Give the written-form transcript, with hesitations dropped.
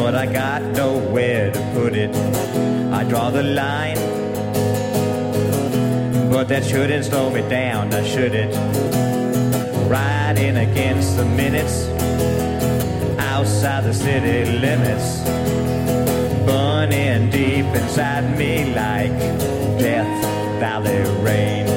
but I got nowhere to put it. I draw the line, but that shouldn't slow me down, now should it? Riding against the minutes, outside the city limits, burning deep inside me like Death Valley rain.